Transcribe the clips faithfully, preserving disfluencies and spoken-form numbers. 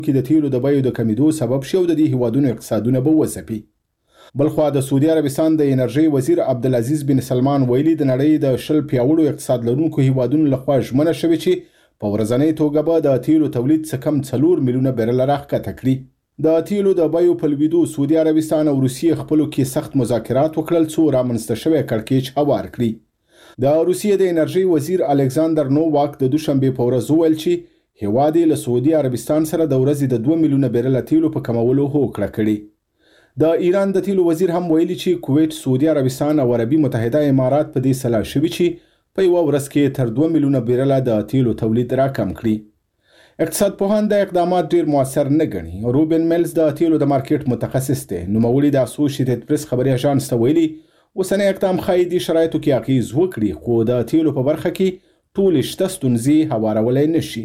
کې د تیلو د بیو د کمیدو سبب شي او د دې هیوادونو اقتصادونه به وځپي. بلخوا د سعودي عربستان د انرژي وزیر عبدالعزیز بن سلمان ویلي د نړۍ د شل پیاوړو اقتصاد لرونکو هیوادونو لخوا ژمنه شوې چې په ورځنۍ توګه به د تیلو تولید څخه کم څلور میلیونه بیرل راښکته کړي. د تیلو د بیو په لویدو سعودي عربستان او روسیې خپلو کې سخت مذاکرات وکړل څو رامنځته شوی کړکېچ هوار کړي. د روسیې د انرژي وزیر الکساندر نوواک د دوشنبې په ورځ وویل چې هیواد یې له سعودي عربستان سره د ورځې د دوه میلیونه بیرله تیلو په کمولو هوکړه کړې. د ایران د تیلو وزیر هم ویلي چې کویت، سعودي عربستان او عربي متحده امارات په دې سلا شوي چې په یوه ورځ کې تر دوه میلیونه بیرله د تیلو تولید راکم کړي. اقتصاد پوهان د اقدامات ډیر موثر نه ګڼي. روبن میلز د تیلو د مارکیټ متخصص دی. نوموړي د اسوسییټډ پریس خبري اژانس ته ویلي اوسنی اقدام ښایي دې شرایطو کې اغېز وکړي، خو د تیلو په برخه کې ټولې شته ستونزې هوارولی نه شي.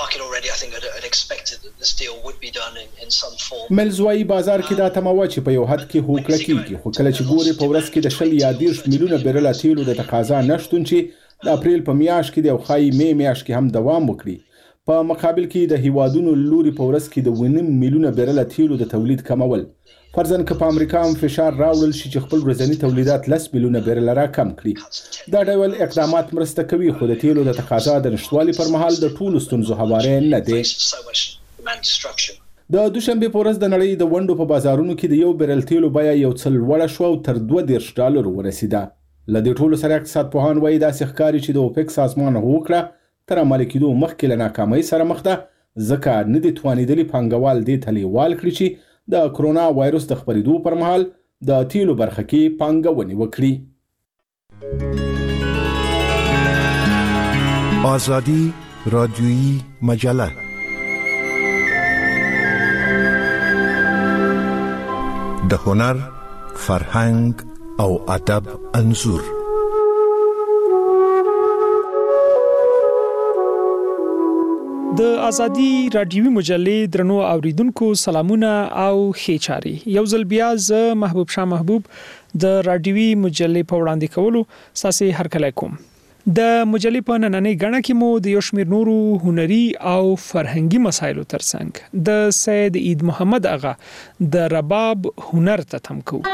میلز وایي بازار کې دا تمه وه چې په یو حد کې هوکړه کېږي، خو کله چې ګوري په ورځ کې د شل یا دېرش میلیونه بیرله تیلو د تقاضا نشتون چې د اپریل په میاشت کې دی او ښایي مې میاشت کې هم دوام وکړي، په مقابل کې د هیوادونو لوري په ورځ کې د ونیم میلیونه بیرله تیلو د تولید کمول، فرضاً که په امریکا هم فشار راوړل شي چې خپل ورځني تولیدات لس میلیونه بیرله را کم کړي. دا ډول اقدامات مرسته کوي، خو د تیلو د تقاضا د نشتوالي پر مهال د ټولو ستونزو هواری نه دی. د دوشنبې په ورځ د نړۍ د ونډو په بازارونو کې د یو بیرل تیلو بیه یو څه لوړه شوه او تر دوه دېرش ډالرو ورسېده. له دې ټولو سره اقتصاد پوهان وایي داسې ښکاري چې د اوپک سازمان هوکړه تر عملي کېدو مخکې له ناکامۍ سره مخ ده، ځکه نه دي توانېدلي پانګوال دې ته لیوال کړي چې د کرونا وایرس د خپرېدو پر مهال د تیلو برخه کې پانګونې وکړي. آزادی رادیویی مجله د هنر، فرهنګ او ادب انځور. د ازادي رادیوي مجلې درنو اوریدونکو سلامونه او ښې چارې. یو ځل بیا زه محبوب شاه محبوب د رادیوي مجلې په وړاندې کولو ساسي هرکلی کوم. د مجلې په نننۍ غاڼه کې مو د یو شمېر نورو هنري او فرهنګي مسایلو ترڅنګ د سید عید محمد اغا د رباب هنر ته تم کوو.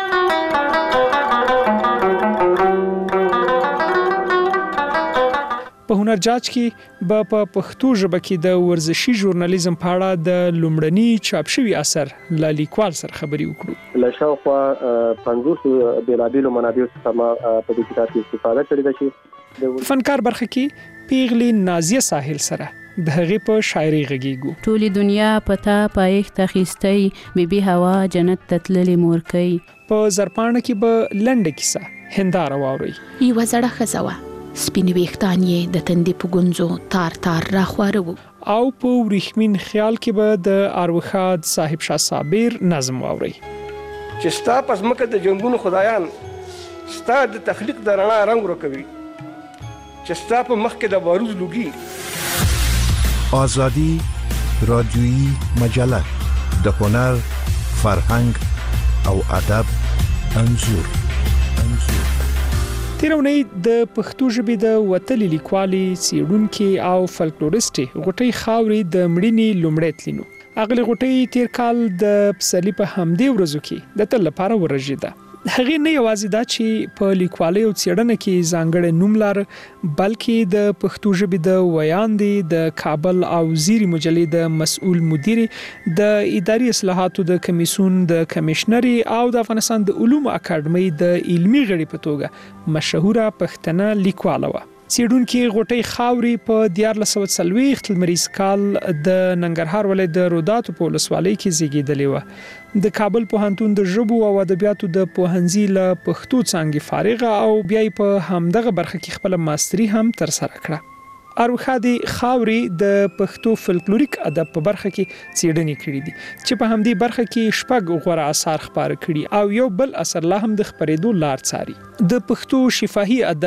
په هنر جاج کې به په پښتو ژبه کې د ورزشي ژورنالیزم په اړه د لومړني چاپ شوي اثر له لیکوال سره خبرې وکړو. له شاوخوا پنځوس بېلابېلو منابعو څخه ما په دې کتاب کې استفاده کړې ده چې فنکار برخه کې پیغلې نازیه ساحل سره د هغې په شاعري غږیږو. ټولې دنیا پتا پایښت اخیستی بیبي هوا جنت ته تللې مورکۍ. په زرپاڼه کې به لنډه کیسه هنداره واورئ. یوه زړه ښځه وه، سپین ویښتان یې د تندې په ګونځو تار تار راخواره وو. او په وریښمین خیال کې به د اروخاد صاحب شاه صابر نظم واورئ چې ستا په ځمکه د جنګونو خدایان ستا د تخلیق د رڼا رنګ ورکوي، چې ستا په مخ کې د باروز لوګي. آزادی رادیویی مجله د هنر، فرهنګ او ادب انځور. انځور تیرونی د پښتو ژبې د وتلي لیکوالي، څېړونکي او فلکلوریستې غوټۍ خاورې د مړینې لومړی تلینو. اغلې غوټۍ تیر کال د پسرلي په همدې ورځو کې د تل لپاره ورژېده. هغې نه یوازې دا چې په لیکوالۍ او څېړنه کې ځانګړی نوم لاره، بلکې د پښتو ژبې د ویاندې د کابل او زیري مجلې د مسؤل مدیر، د اداري اصلاحاتو د کمیسیون د کمیشنري او د افغانستان د علومو اکاډمۍ د علمي غړي په توګه مشهوره پښتنه لیکواله وه. څېړونکي غوټۍ خاورې په دیارلس سوه څلوېښت لمریز کال د ننګرهار ولایت د روداتو په ولسوالۍ کې زیږېدلې وه. د کابل پوهنتون د ژبو او ادبیاتو د پوهنځي له پښتو څانګې فارغه او بیا یې په همدغه برخه کې خپله ماستري هم ترسره کړه. اروخادي خاورې د پښتو فلکلوریک ادب په برخه کې څېړنې کړې دي چې په همدې برخه کې شپږ غوره اثار خپاره کړي او یو بل اثر لا هم د خپرېدو لار څاري. د پښتو شفاهي ادب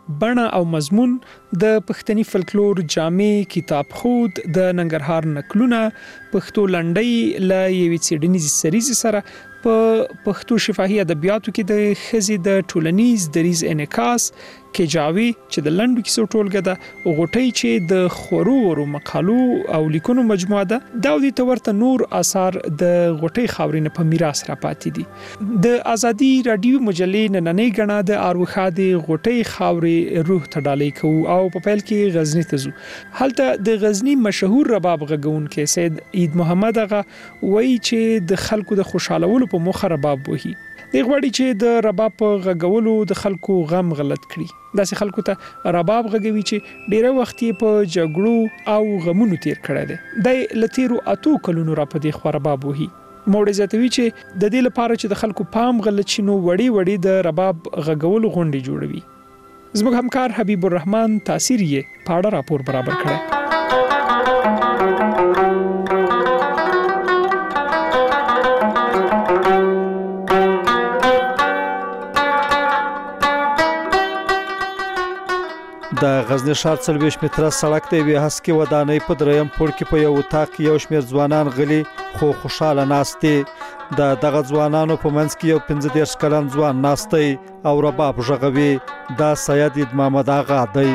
بڼه او مضمون د پښتني فلکلور جامع کتاب خود د ننګرهار نکلونه پښتو لنډۍ ل یوې څېړنیزې سریزې سره په پښتو شفاهي ادبیاتو کې د خزي د ټولنیز دریز انعکاس کجاوي چې د لنډو کیسو ټولګه ده او غټي چې د خورو ورو مقالو او لیکونو مجموعه ده دا د تورته نور آثار د غټي خاورینه په میراث را پاتې دي د ازادي رادیو مجلې نننې غنا د اروخا د غټي خاورې روح ته ډالې کو او په پیل کې غزنی ته زو هلته د غزنی مشهور رباب غږون کې سید عید محمد هغه وایي چې د خلکو د خوشالولو په مخه رباب وهي دی غواړي چې د رباب په غږولو د خلکو غم غلط کړي داسې خلکو ته رباب غږوي چې ډیره وخت یې په جګړو او غمونو تیر کړی دی د لتیرو اتو کلونو را په دې خو رباب وهي موړ زیاتوي چې د دې لپاره چې د خلکو پام غلط شینو وړي وړي د رباب غږولو غونډې جوړوي زموږ همکار حبیب الرحمن تاثیر یې پاړه راپور برابر کړی د غزنی ښار څلوېښت متره سړک د یوې هسکې ودانۍ په دریم پوړ کې په یو اتاق کې یو شمېر ځوانان غلي خو خوشحاله ناست دي د دغه ځوانانو په منځ کې یو پنځه دېرش کلن ځوان ناست دی او رباب غږوي دا سید عید محمد آغا دی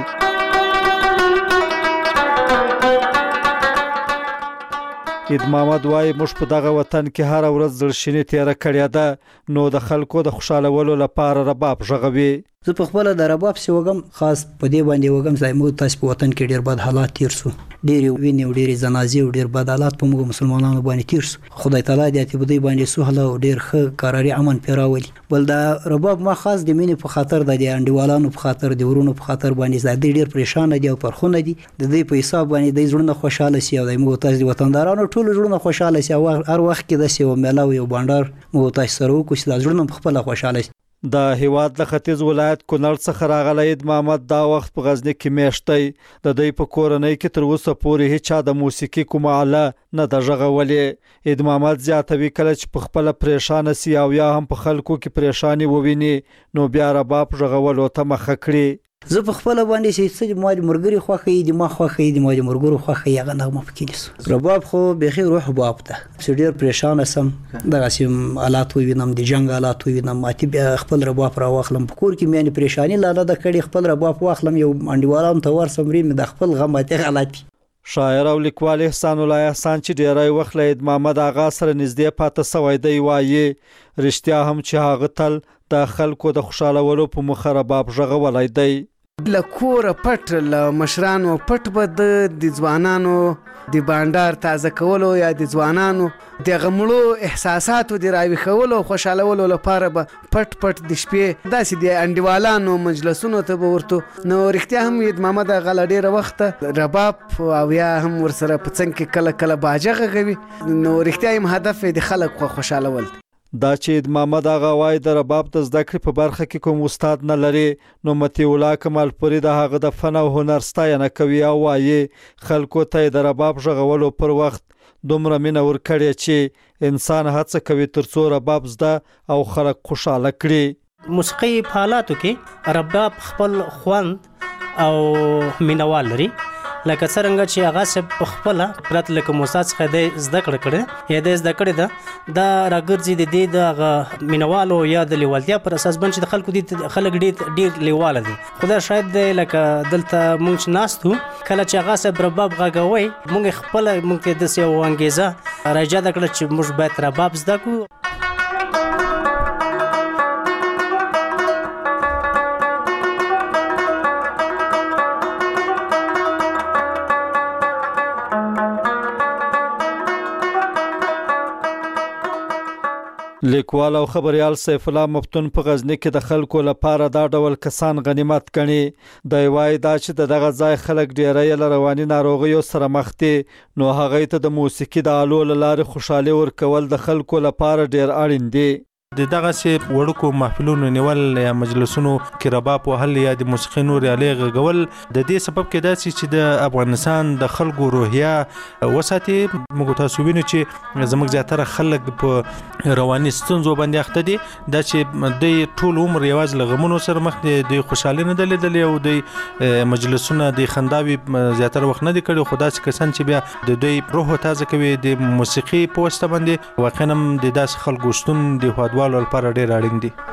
عید محمد وایي موږ په دغه وطن کې هره ورځ زړشیني تیره کړې ده نو د خلکو د خوشحالولو لپاره رباب غږوي زه په خپل د رباب سی وګم خاص په دې باندې وګم چې موږ تاسو په وطن کې ډیر بد حالات تیر سو ډیر ویني او ډیر جنازې او ډیر بد حالات په موږ مسلمانانو باندې تیر سو خدای تعالی دې ته بده باندې سو هله ډیر ښه قراري امن پیراولي بل دا رباب ما خاص د مینې په خاطر د انډیوالانو په خاطر د ورونو په خاطر باندې زده ډیر پریشان دي او پرخونه دي د دې په حساب باندې د ژوند خوشاله سي او د موږ تاسو وطندارانو ټول ژوند خوشاله سي او هر وخت کې د سیو ملاوي او بانډار موږ تاسو سره وکړو چې د ژوند په خپل خوشاله سي د هیواد د ختیځ ولایت کونړ څخه راغلی عید محمد دا وخت په غزنی کې میشتی د دوی په کورنۍ کې تر اوسه پورې هیچا د موسیقي کومه آله نه ده غږولې عید محمد زیاتوي کله چې په خپله پریشانه سي او یا هم په خلکو کې پریشاني وویني نو بیا رباب غږولو ته مخه کړي زه په خپل باندې چې څه ما د مرګري خوخه دي ما خوخه دي ما د مرګرو خوخه هغه نغمه پکې رباب خو بخي روح باب ته چې ډیر پریشان سم دغه سیم حالات وینم د جنگ حالات وینم ماتي بیا خپل رباب را واخلم په کور کې مې پریشانی لاله د کړي خپل رباب واخلم یو انډیوالان ته ور سمري مې د خپل غم ته غلطي شاعر او لیکوال احسان الله احسان چې ډیری وخت له عید محمد آغا سره نږدې پاتې سوی دی وایي رښتیا هم چې هغه تل د خلکو د خوشالولو په مخه رباب غږولی دی لکور پټ ل مشرانو پټ بد د ځوانانو د بانډار تازه کولو یا د ځوانانو د غمړو احساساتو د راوي خولو خوشالولو لپاره به پټ پټ د شپې داسې د انډیوالانو مجلسونو ته به ورته نو رښتیا هم عید محمد غل ډیره وخت رباب او یا هم ورسره په څنګ کې کله کله باجه غږوي نو رښتیا هم هدف د خلک خوشالول دا چې عید محمد آغا وایي د رباب د زده کړې په برخه کې کوم استاد نه لري نو مطیع الله کمالپوري د هغه د فن او هنر ستاینه کوي او وایي خلکو ته د رباب غږولو پر وخت دومره مینه ورکړې چې انسان هڅه کوي ترڅو رباب زده او خلک خوشاله کړي موسیقي په حالاتو کې رباب خپل خوند او مینوال لري لکه څنګه چې هغه سب په خپل پرات لکه موساد څخه د زده کړه کړي یا د زده کړه ده دا راګرځي د دې د مینوالو یا د لیوالتیا پر اساس باندې د خلکو دي خلک ډیر ډیر لیواله دي خدای شاید د لکه دلته مونږ ناستو کله چې هغه سب رباب غږوي مونږ خپل مونږ د سیو انګیزه راځه د کړه چې موږ باید رباب زده کو لیکوال او خبريال سیف الله مفتون په غزنی کې د خلکو لپاره دا ډول کسان غنیمت ګڼي د وای دا چې دغه ځای خلک ډیری له رواني ناروغیو سره مخ دي نو هغه ته د موسیقي د آلو لاره خوشاله ورکول د خلکو لپاره ډیر اړین دي د دغه سي وړکو محفلونو نیول یا مجلسونو کې رباب وهل یا د موسیقي نور علی غول د دې سبب کې دا چې د افغانستان د خلکو روحیه وساتي. موږ تاسو وینو چې زموږ زیاتره خلک په رواني ستونزو باندې اخته دي دا چې د ټول عمر یواز لغمونو سره مخ دي د خوشاله نه دلیدل او د مجلسونو د خنداوي زیاتره وخت نه دي کړي. خدا چې کسان چې بیا د دوی روح تازه کوي د موسیقي پوسټ باندې واقعا د داس خلکو شتون د هوادوالو لپاره ډیر اړین دي.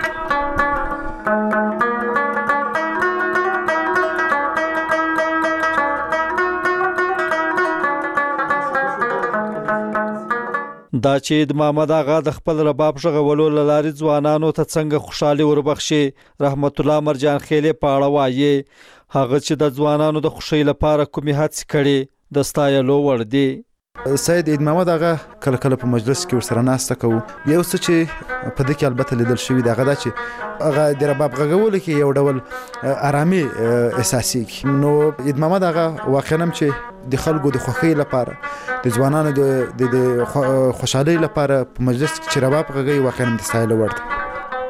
دا چې د محمد آغا د خپل رباب ژغولو لاري ځوانانو ته څنګه خوشاله وربخشي رحمت الله مرجان خېلې پاړه وایي هغه چې د ځوانانو د خوشي لپاره کومې هڅې کړي د ستایلو وړ دي. سید عید محمد آغا کله کله په مجلس کې ورسره ناسته کوو. یو څه چې په دې کې البته لیدل شوی دی هغه دا چې هغه د رباب غږول کې یو ډول آرامي احساسي نو عید محمد آغا واقعا هم چې د خلکو د خوښۍ لپاره د ځوانانو د خوشحالۍ لپاره په مجلس کې چې رباب غږوي واقعا د ستایلو وړ دی.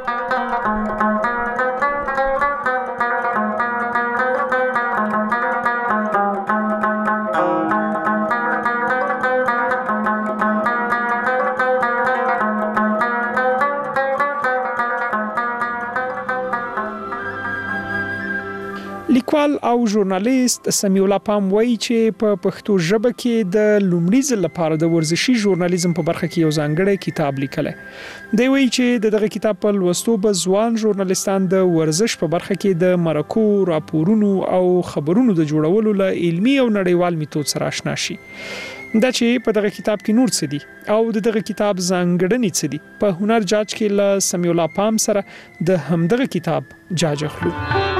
لیکوال او ژورنالیست سمیع الله پام وایي چې په پښتو ژبه کې د لومړي ځل لپاره د ورزشي ژورنالیزم په برخه کې یو ځانګړی کتاب لیکلی دی. وایي چې دغه کتاب په لوستو به ځوان ژورنالیستان د ورزش په برخه کې د مرکو راپورونو او خبرونو د جوړولو له علمي او نړیوال میتود سره آشنا شي. دا چې په دغه کتاب کې نور څه دي او د دغه کتاب ځانګړنې څه دي په هنر جاج کې له سمیع الله پام سره د همدغه کتاب جاج اخلو.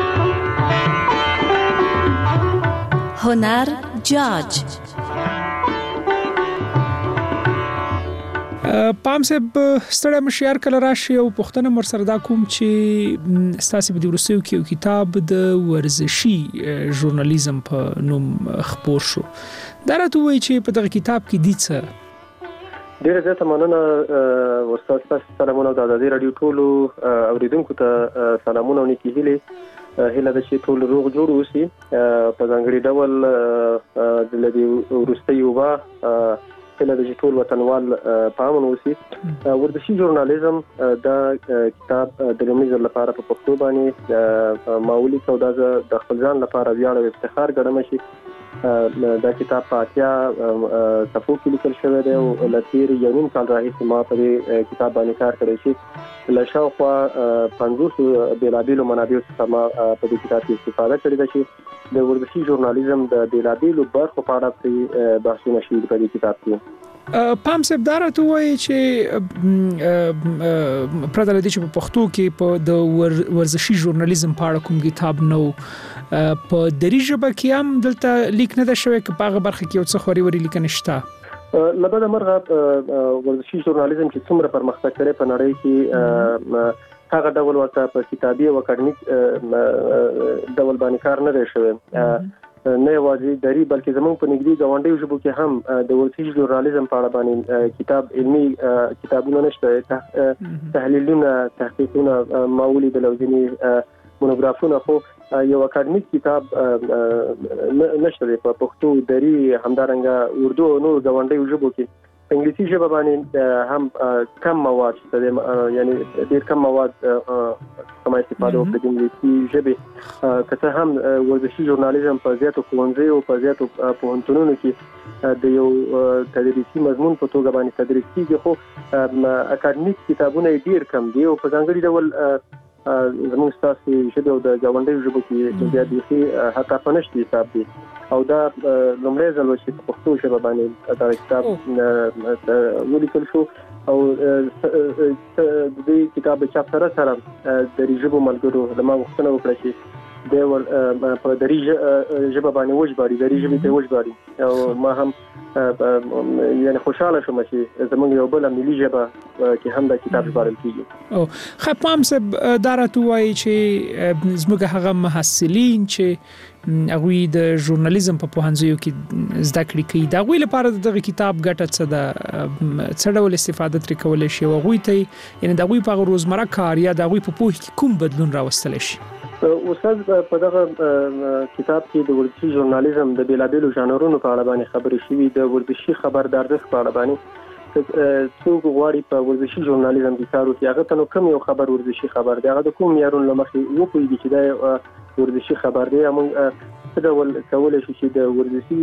هنر جاج پام صاحب ستړی مشیار کله راشي او پښتنه مر سره دا کوم چې ستاسو په ورسېو کې یو کتاب د ورزشي ژورنالیزم په نوم خپور شو. دا راته وایي چې په دغه کتاب کې دي څه ډیره زیاته مننه استاد تاسو سلامونه د ازادي رادیو ټولو اوریدونکو ته سلامونه او نیکی هیله هله د چې ټول روغ جوړ اوسي په ځانګړي ډول د لدی ورستي وبا هله د چې ټول وطنوال په امن اوسي. ورزشي ژورنالیزم دا کتاب د لومړي ځل لپاره په پښتو باندې ماولي سودا د خپل ځان لپاره ویاړ او افتخار ګڼم شي. دا کتاب په اتیا صفحو کې لیکل شوی دی او لتیر یو نیم کال راهیسې ما په دې کتاب باندې کار کړی شي. له شاوخوا پنځوس بېلابېلو منابعو څخه ما په دې کتاب کې استفاده کړې ده چې د ورزشي ژورنالیزم د بېلابېلو برخو په اړه پرې بحثونه شوي په دې کتاب کې. پام صاحب دا راته وایي چې پرته له دې چې په پښتو کې په د ورزشي ژورنالیزم په اړه کوم کتاب نه و په دري ژبه کې هم دلته لیک نه ده شوی که په هغه برخه کې یو څه خوري وري لیکنه شته؟ لبد مرغه ورزشي ژورنالیزم چې څومره پرمختګ کړی په نړۍ کې هغه ډول ورته په کتابي او اکاډمیک ډول باندې کار نه دی شوی. نه یوازې دري بلکې زموږ په نږدې ګاونډیو ژبو کې هم د ورزشي ژورنالیزم په اړه باندې کتاب علمي کتابونه نشته، تحلیلونه، تحقیقونه ما ولیدل او ځینې مونوګرافونه، خو یو اکاډمیک کتاب نشته په پښتو، دري، همدارنګه اردو او نور ګاونډیو ژبو کې. په انګلیسي ژبه باندې هم کم مواد شته، یعنی ډېر کم مواد کومه استفاده وکړي د انګلیسي ژبې. که څه هم ورزشي ژورنالیزم په زیاتو ښوونځیو او په زیاتو پوهنتونونو کې د یو تدریسي مضمون په توګه باندې تدریس کېږي، خو اکاډمیک کتابونه یې ډېر کم دي او په ځانګړي ډول زموږ ستاسو ژبې او د ګاونډیو ژبو کې بیا بیخي حتی په نشته حساب دي. او دا لومړی ځل و چې په پښتو ژبه باندې دا کتاب ولیکل شو او د دې کتاب چاپ سره سره د ژبو ملګرو له ما غوښتنه وکړه چې د په دری ژبه باندې وژباري دری ژبه ته وژباري او ما هم یعنی خوشاله شوم چې زمونږ یو بل ملي ژبه کې هم د کتاب ژبارل کیږي او خپام سب دارته وای چې زموږ هغه محصلین چې هغه د ژورنالیزم په پوهنځیو کې زده کړې کوي دا غوي لپاره دغه کتاب ګټه څه ده څه ډول استفاده ترې کولای شي او غوي ته یعنی د غوي په روزمره کار یا د غوي په پوهه کې کوم بدلون راوستل شي. استاد په دغه کتاب کې د ورزشي ژورنالیزم د بیلابېلو ژانرونو په اړه باندې خبرې شوې د ورزشي خبر د ارزښت په اړه باندې څوک غواړي په ورزشي ژورنالیزم کې کار وکړي هغه ته نو کوم یو خبر ورزشي خبر دی هغه د کوم معیارونو لمخې وپوهیږي چې دا ورزشي خبر دی موږ څه ډول کولای شو چې د ورزشي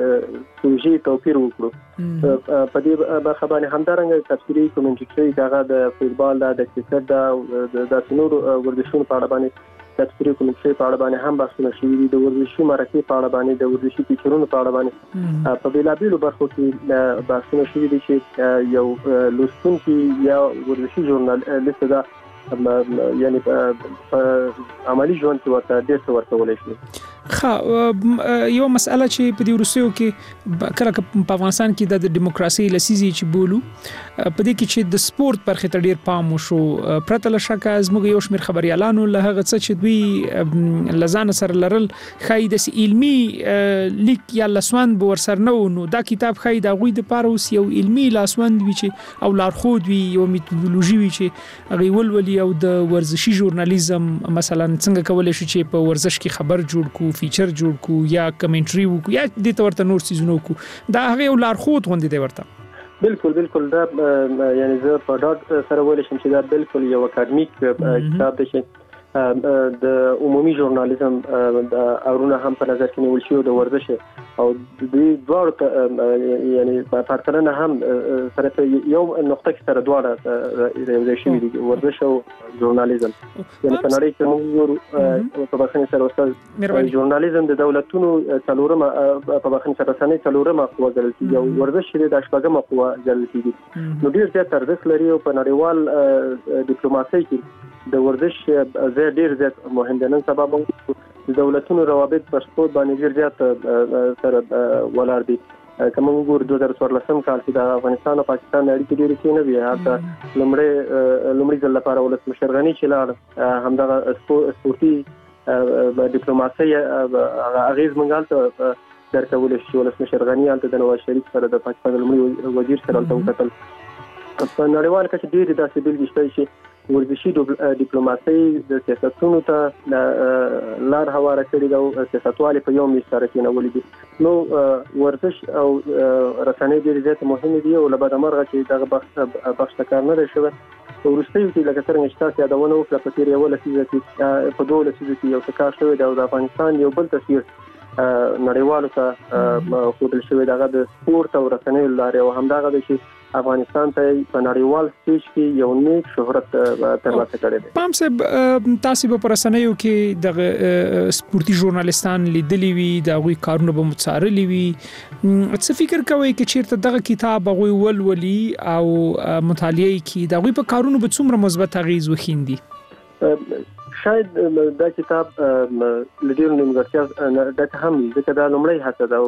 سوژې توپیر وکړو په دې برخه باندې همدارنګه تفسیري کومنټري هغه د فوتبال د کرکټ د د نور ورزشونو په اړه باندې تفسیري کومنټري په اړه باندې هم بحثونه شوي دي د ورزشي مرکې په اړه باندې د ورزشي فیچرونو په اړه باندې په بیلابېلو برخو کې بحثونه شوي دي چې یو لوستونکي یا ورزشي ژورنالیست دا یعنی په عملی ژوند کې ورته ډېر څه ورکولای شي. خا یو مسأله چې په دې روسیو کې کله په افغانستان کې د دیموکراسي لسیزي چې بولو په دې کې چې د سپورت برخه ته ډېر پام وشو پرته له شک زموږ یو شمېر خبريالانو له هغه څه چې دوی لزان سره لرل خای د علمي لیک یا لاسوند ورسره نو دا کتاب خای د غوي د پاروس یو علمي لاسوند وی چې او لارښود وی یو میتودولوژي وی چې هغه ولولي او د ورزشي ژورنالیزم مثلا څنګه کولای شي چې په ورزش کې خبر جوړ کو فیچر جوړ کو یا کمنټري وکړو یا د تورته نور سيزونو کو دا هغه یو لارښود غوندي دی ورته بالکل بالکل دا یعنی زه په ډاټ سره ویل شم چې دا بالکل یو اکاډمیک کتاب دی چې د عمومي ژورنالیزم د اورونه هم په نظر کې نیول شوی د ورزش او د دوه یعنی په پرتلنه هم سره یو نقطه کې سره دواړه یو شی دي ورزش او ژورنالیزم یعنی په نړۍ کې موږ په بخښنې سره استاد ژورنالیزم د دولتونو څلورمه په بخښنې سره رسنۍ څلورمه قوه ګڼل کیږي او ورزش د شپږمه قوه ګڼل کیږي نو ډیر زیات ارزښت لري او په نړیوال ډیپلوماسي کې د ورزش زه ډیر زیات مهم دي نن سبا د دولتونو روابط په سپورت باندې ډیر زیات سره ولر دي کوم ګور دوه هزار څوارلسم کال کې د افغانستان او پاکستان اړیکې ډېرې کې نه وي هغه لومړی لومړي ځل لپاره ولسمشر غنی چې لاړ همدغه سپورتي ډیپلوماسي هغه اغیز منګال درکول شي ولسمشر غنی الته د نواز شریف سره د پاکستان لومړي وزیر سره الته وکتل په نړیوال کچه ډېر داسې بیلګې شته چې ورزشي ډیپلوماسي د سیاستونو ته لار هواره کړې ده او سیاستوالې په یو میز سره کېنولې دي نو ورزش او رسنۍ ډېرې زیات مهمې دي او له بده مرغه چې دغه بخش بخش ته کار نه دی شوی وروستیو کې لکه څنګه چې تاسو یادونه وکړه په تېر یوه لسیزه کې په دوه لسیزو کې یو څه کار شوی دی او د افغانستان یو بل تصویر نړیوالو ته ښودل شوی دغه د سپورت او رسنیو لارې او همدغه دی چې افغانستان ته په نړیوال سټیج کې یو نیک شهرت ترلاسه کړی دی. پام صاحب تاسو په پرسنیو کې د سپورتي ژورنالیستان لیدلی وي د غوي کارونه به متصارلی وي څه فکر کوئ چې چیرته دغه کتاب غوي ولولي او مطالعه کې د غوي په کارونو به څومره مثبت اغیز وخیندي؟ شاید دا کتاب لډیر نیمګړتیا ډک هم ځکه دا لومړی هڅه ده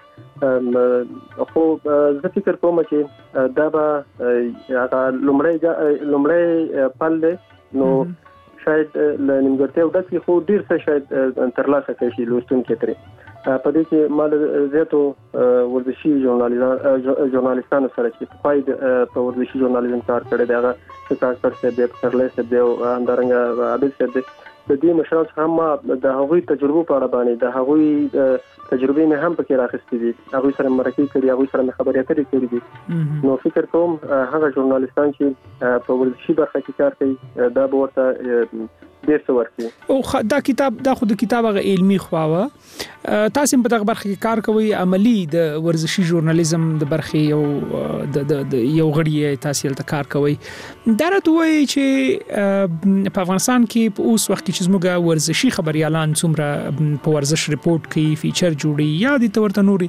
او خو زه فکر کوم چې دا به هغه لومړی لومړی پل دی نو شاید له نیمګړتیاو ډک خو ډیر څه شاید ترلاسه کړي شي لوستونکي ترې په دې کې مال زیاتو ورزشي ژورنالیستانو سره چې په په ورزشي ژورنالیزم کار کړی دی هغه څنګه څه دی پرلې څه دی او همدارنګه عادل څه دی د دې مشران هم د هغوی تجربو په اړه باندې د هغوی تجربې نه هم پکې راخستې دي هغوی سره مرکه کړي هغوی سره خبرې اترې کړې دي نو فکر کوم هغه ژورنالیستان چې په ورزشي برخه کې کار کوي دا به ورته ډېر څه ورکړي او دا کتاب دا خو د کتاب هغه علمي خواوه تاسو په دغه برخه کې کار کوي عملی د ورزشي ژورنالیزم د برخه یو د یو غړي تاسو ته کار کوي دا راته وایي چې په افغانستان کې په اوس وخت کې چې زموږ ورزشي خبريالان څومره په ورزش ریپورت کوي فیچر جوړي یا د تورته نوري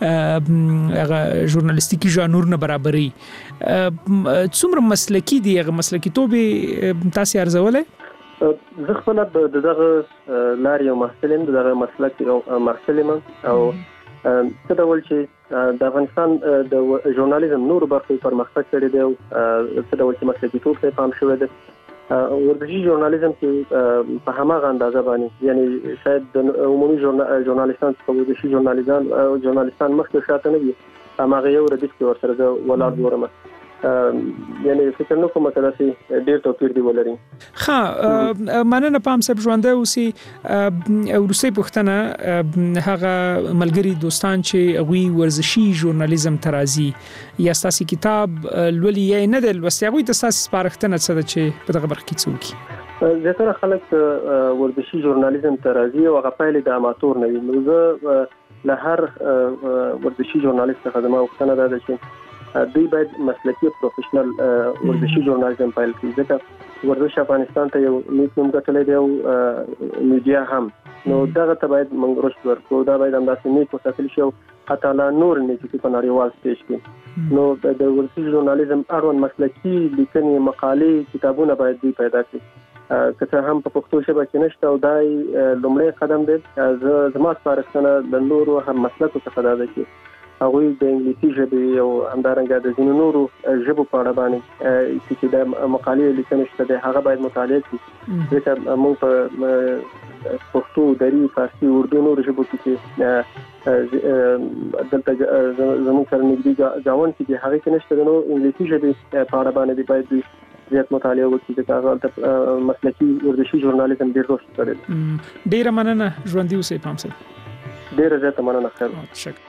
هغه ژورنالیستیکي ژانر نه برابرۍ څومره مسلکی دی هغه مسلکی توبه تاسو ارزولای زه خپل د دغه لارې یو محصل یم، دغه مسلک یو محصل یم او څه ډول چې د افغانستان د ژورنالیزم نور برخې پرمختګ کړی دی او څه ډول چې مسلکیتوب ته پام شوی دی. ورزشي ژورنالیزم کې په هماغه اندازه باندې یعنی شاید د عمومي ژورنالیستان څخه ورزشي ژورنالیزان ژورنالیستان مخکې شاته نه وي، هماغه یو ردیف کې ورسره زه ولاړ ګورم. یعنی فکر نه کوم چې داسې ډېر توپیر دی ولري. ها مننه پام صاحب ژوند اوسي. ورسې پښتنه هغه ملګری دوستان چې غوي ورزشي ژورنالیزم ترازی یا ستاسو کتاب لولي یې نه د لوستي غوي د ستاسو سپارښتنه څه ده چې په دغه برخه کې څوک زیاتره خلک ورزشي ژورنالیزم ترازی او هغه پایله د اماتور نه وي. نو زه له هر ورزشي ژورنالیست څخه زما وختنه ده چې دوی باید مسلکي پروفیشنل ورزشي ژورنالیزم پیل کړي، ځکه ورزش افغانستان ته یو نیک نوم ګټلی دی او میډیا هم. نو دغه ته باید موږ رشد ورکړو، دا باید همداسې نیک وساتل شي او حتی لا نور نیک چې په نړیوال سټیج کې. نو د ورزشي ژورنالیزم اړوند مسلکي لیکنې، مقالې، کتابونه باید دوی پیدا کړي، که څه هم په پښتو ژبه کې نشته او دا لومړی قدم دی. زه زما سپارښتنه د نورو هم مسلکو څخه دا ده چې هغوی د انګلیسي ژبې او همدارنګه د ځینو نورو ژبو په اړه باندې چې د مقالې لیکنې شته دی هغه باید مطالعه کړي، ځکه موږ په پښتو، دری، فارسي، اردو نورو ژبو کې دلته زموږ سره نږدې ګاونډ چې دي هغې کې نشته، نو انګلیسي ژبې په اړه باندې باید دوی زیات مطالعه وکړي، ځکه هغه مسلکي ورزشي ژورنالیزم ډېر رشد کړی دی. ډېره مننه ژوندي اوسئ پام صاحب. ډېره زیاته مننه. خیر.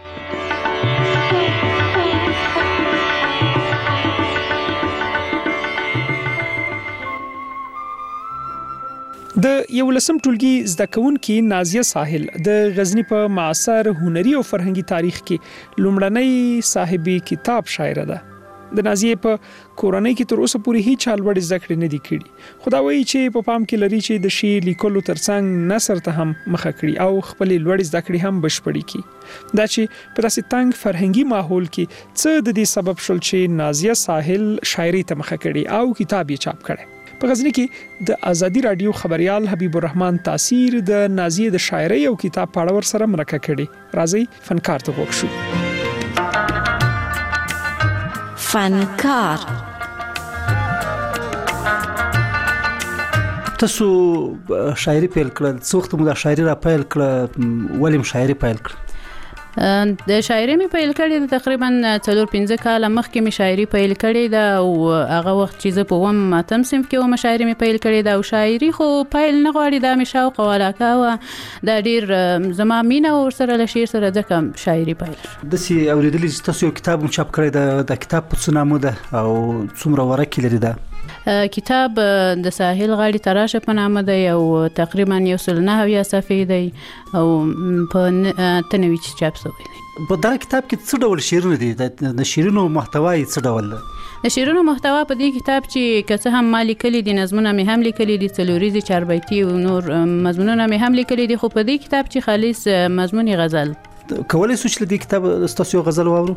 د یولسم ټولګي زده کوونکي نازیه ساحل د غزنی په معاصر هنري او فرهنګي تاریخ کې لومړنۍ صاحب کتاب شاعره ده. د نازیه په کورنۍ کې تر اوسه پورې هیڅ حال زده کړې نه دي کړي، خو دا وایي چې په پام کې لري چې د شعر لیکلو ترڅنګ نثر ته هم مخه کړي او خپل لوړ زده کړې هم بشپړي کړي. دا چې په داسې تنګ فرهنګي ماحول کې څه د دې سبب شول چې نازیه ساحل شاعري ته مخه کړي او کتاب یې چاپ کړي. په غزنی کې د ازادي رادیو خبريال حبیب الرحمن تاثیر د نازیه د شاعرۍ او کتاب په اړه ور سره مرکه کړي. راځي فنکار ته وګورئ. فنکار تاسو شاعري پیل کړل، څو وخت مو د شاعري را پیل کړل، ولې شاعري پیل کړل؟ د شاعري مې پیل کړې د تقریبا څلور پنځه کال مخکې مې شاعري پیل کړې ده او هغه وخت چې زه په وم ماتم صنف کې وم شاعري مې پیل کړې ده او شاعري خو پیل نه غواړي، دا مې شوق او علاقه وه، دا ډېر زما مینه ورسره له شعر سره ځکه شاعري پیل. داسې اورېدلي چې تاسو یو کتاب هم چاپ کړی ده، د کتاب په څه نامه ده او څومره ورقې لري ده؟ کتاب د ساحل غاړې تراشه په نامه دی او تقریبا یو سل نه اویا صفحې دی او په اته نوي چې چاپ شوی دی. په دا کتاب کې څه ډول شعرونه دي؟ د شعرونو محتوا یې څه ډول ده؟ د شعرونو محتوا په دې کتاب چې که څه هم ما لیکلي دي، نظمونه مې هم لیکلي دي، څلوریزې چاربیتي او نور مضمونونه مې هم لیکلي دي، خو په دې کتاب چې خالص مضمون غزل. کولی شو چې د دې کتاب ستاسو یو غزل واورو؟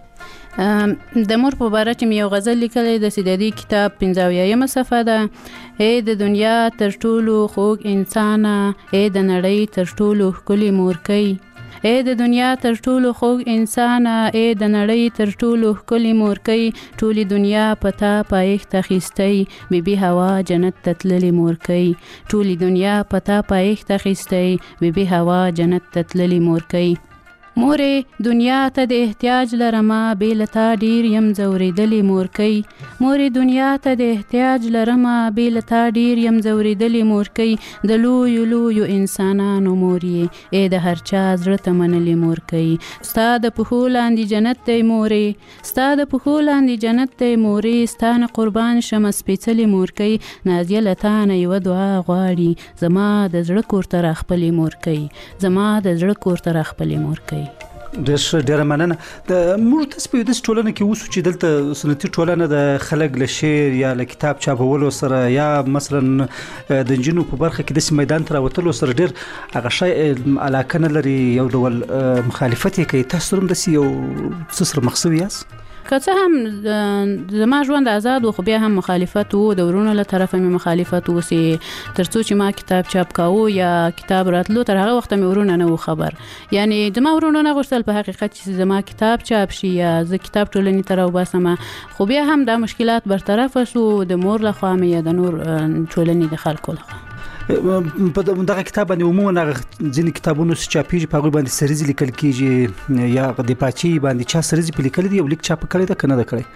د مور په باره چې مې یو غزل لیکلی د سیدادي کتاب پنځه اویایمه صفحه ده. ای د دنیا تر ټولو خوږ انسانه، ای د نړۍ تر ټولو ښکلې مورکۍ، ای د دنیا تر ټولو خوږ انسانه، ای د نړۍ تر ټولو ښکلې مورکۍ، ټولې دنیا پتا پایښت اخیستی، بی بی هوا جنت ته تللې مورکۍ، ټولې دنیا پتا پایښت اخیستی، بی بی هوا جنت ته تللې مورکۍ. مورې دنیا ته د احتیاج لرمه، بې له تا ډېر یم ځورېدلې مورکۍ، مورې دنیا ته د احتیاج لرمه، بې له تا ډېر یم ځورېدلې مورکۍ، د لویو لویو انسانانو مور یې، ای د هر چا زړه ته منلې مورکۍ، ستا د پښو لاندې جنت دی مورې، ستا د پښو لاندې جنت دی مورې، ستا نه قربان شمه سپېڅلې مورکۍ، نازیه له تا نه یوه دعا غواړي، زما د زړه کور ته راخپلې مورکۍ، زما د زړه کور ته راخپلې مورکۍ. ډېر ډېره مننه. د موږ تاسو په دې ټولنه کې اوسو چې دلته سنتي ټولنه د خلک له شعر یا له کتاب چاپولو سره یا مثلا د انجینو په برخه کې د میدان تر وتلو سره ډېر هغه شی علاقه نه لري، یو ډول مخالفت کوي. تاسو هم د یو څه سره مخسوي یاست؟ که څه هم زما ژوند آزاد و خو بیا هم مخالفت وو د ورونو له طرفه مې مخالفت وسې تر څو چې ما کتاب چاپ کاوه یا کتاب راتلو تر هغه وخت مې ورونه نه و خبر. یعنی زما ورونو نه غوښتل په حقیقت چې زما کتاب چاپ شي یا زه کتاب ټولنې ته راوباسم، خو بیا هم دا مشکلات برطرف شو د مور لخوا مې یا د نور ټولنې د خلکو لخوا. په دغه کتاب باندې عموما ځینې کتابونو چې چاپیږي په هغوی باندې سریزې لیکل کېږي یا د پاچي باندې چا سریزې په لیکلي دي او لیک چاپ کړی ده که نه ده کړی؟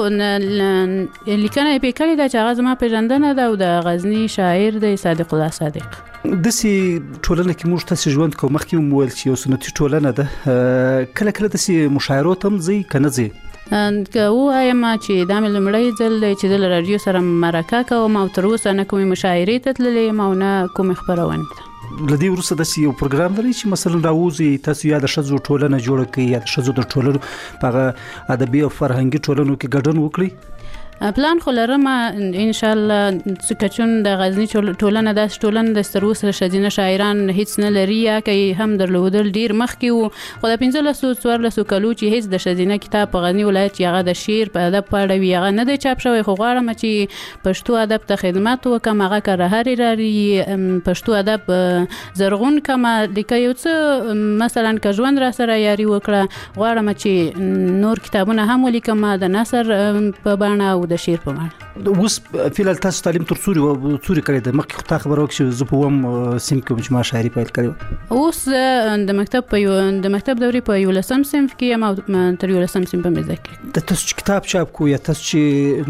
او لیکنه یې پې کړې ده چې هغه زما پېژندنه ده او د غزني شاعر دی صادق الله صادق. داسې ټولنه کې موږ تاسې ژوند کوو، مخکې مو وویل چې یو سنتي ټولنه ده، کله کله داسې مشاعرو ته هم ځئ که نه ځئ؟ که ووایم چې دا مې لومړی ځل دی چې زه له راډیو سره مرکه کوم او تر اوسه نه کومې مشاعرې ته تللی یم او نه کومې خپرونې ته. له دې وروسته داسې یو پروګرام لرئ چې مثلا راوځئ تاسو یا د ښځو ټولنه جوړه کړئ یا د ښځو د ټولنو په هغه ادبي او فرهنګي ټولنو کې ګډون وکړئ؟ پلان خو لرم ان شاء الله، ځکه چې د غزني ټولنه داسې ټولنه د تر اوسه ښځینه شاعران هیڅ نه لري یا که هم درلودل ډېر مخکې وو، خو د پنځلسو څوارلسو کلو چې هیڅ د ښځینه کتاب په غزني ولایت چې هغه د شعر په ادب په اړه وي هغه نه دی چاپ شوی. خو غواړم چې پښتو ادب ته خدمت وکړم، هغه که رهارې راري پښتو ادب زرغون کړم، لکه یو څه مثلا که ژوند را سره یاري وکړه، غواړم چې نور کتابونه هم ولیکم د نثر په بڼه او د شعر په معنی. اوس فعلا تاسو تعلیم تر څوري څوري کړی ده، مخکې خو تا خبره وکړه چې زه په اووم صنف کې وم چې ما شاعري پیل کړې وه. اوس د مکتب په یو د مکتب دورې په یولسم صنف کې یم او تر یولسم صنف مې زده کړې. د تاسو چې کتاب چاپ کو یا تاسو چې